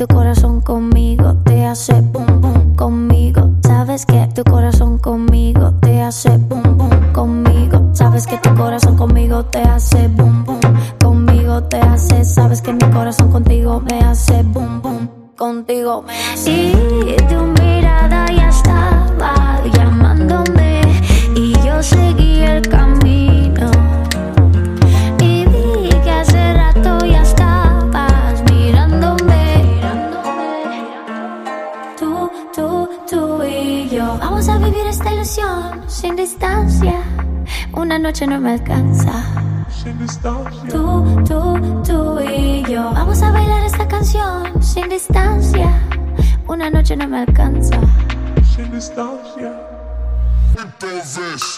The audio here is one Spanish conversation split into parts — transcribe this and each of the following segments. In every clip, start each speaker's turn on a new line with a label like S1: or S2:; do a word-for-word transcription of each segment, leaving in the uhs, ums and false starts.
S1: tu corazón conmigo te hace boom boom conmigo. Sabes que tu corazón conmigo te hace boom boom conmigo. Sabes que tu corazón conmigo te hace boom boom conmigo te hace. Sabes que mi corazón contigo me hace boom boom contigo me hace. Y tu mirada ya estaba llamándome y yo seguí el camino. Y vi que hace rato ya estabas mirándome. Tú, tú, tú y yo vamos a vivir esta ilusión sin distancia. Una noche no me alcanza.
S2: Sin distancia.
S1: Tú, tú, tú y yo vamos a bailar esta canción sin distancia. Una noche no me alcanza.
S2: Sin distancia. Entonces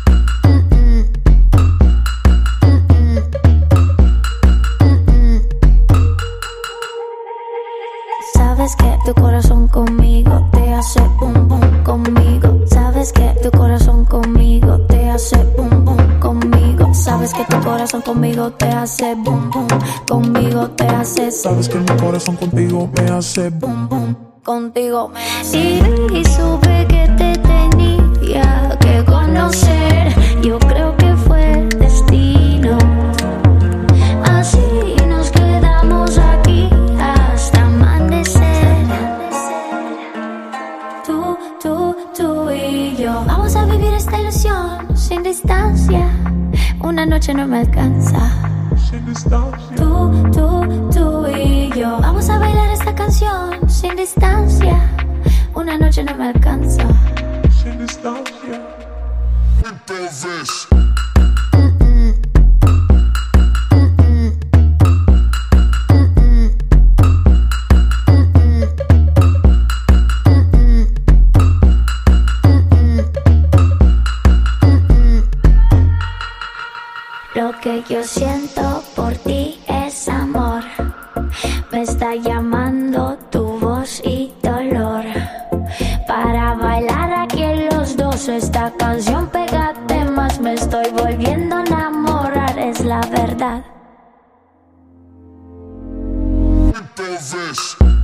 S1: sabes que tu corazón conmigo te hace boom boom conmigo. Sabes que tu corazón conmigo te hace boom boom conmigo. Sabes que tu corazón conmigo te hace boom boom conmigo te hace.
S2: sabes que mi corazón contigo me hace boom boom.
S1: Contigo me hace. Y, y supe que te tenía que conocer. Yo creo que fue el destino. Así nos quedamos aquí hasta amanecer. Tú, tú, tú y yo vamos a vivir esta ilusión sin distancia. Una noche no me alcanza.
S2: Sin distancia.
S1: Tú, tú, tú y yo vamos a bailar esta canción sin distancia. Una noche no me alcanza.
S2: Sin distancia. Entonces
S1: lo que yo siento por ti es amor. Me está llamando tu voz y dolor. Para bailar aquí los dos esta canción, pégate más. Me estoy volviendo a enamorar, es la verdad.
S2: Entonces